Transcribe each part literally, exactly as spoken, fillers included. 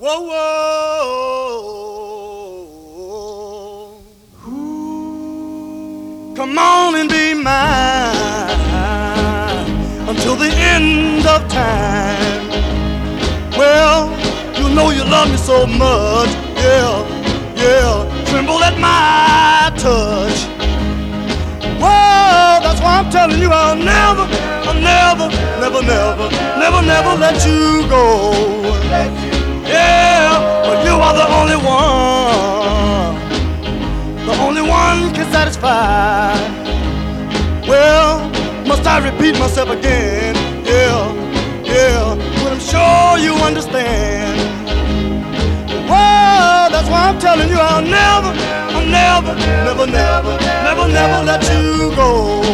Whoa, whoa. Come on and be mine until the end of time. Well, you know you love me so much, yeah, yeah. Tremble at my touch. Well, that's why I'm telling you I'll never, I'll never, never, never, never, never let you go. Yeah, but you are the only one, the only one can satisfy. Well, must I repeat myself again? Yeah, yeah, but I'm sure you understand. Well, that's why I'm telling you I'll never, I'll never, never, never, never, never let you go.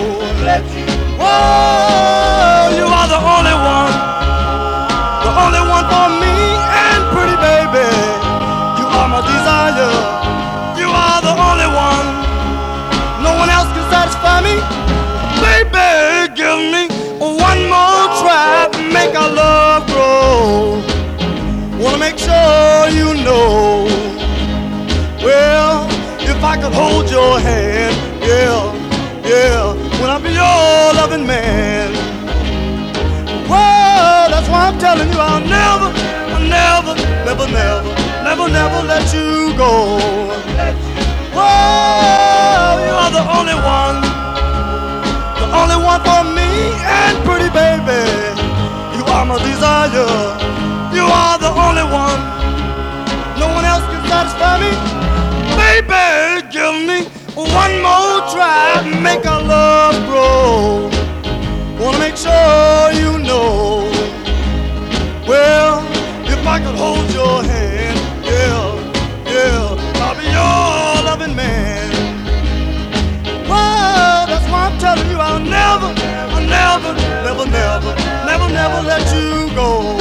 Whoa, you are the only one, the only one for me, and pretty baby, you are my desire. You are the only one, no one else can satisfy me. Baby, give me one more try, make our love grow. Wanna make sure you know. Well, if I could hold your hand, yeah, yeah, when I be your loving man. Well, that's why I'm telling you I'll never, I'll never, never, never, never, never let you go. Well, you are the only one, the only one for me, and pretty baby, you are my desire. You are the only one, no one else can satisfy me. Baby, give me one more try, make our love grow. Wanna make sure you know. Well, if I could hold your hand, yeah, yeah, I'll be your loving man. Well, that's why I'm telling you I'll never, I'll never, never, never, never, never let you go.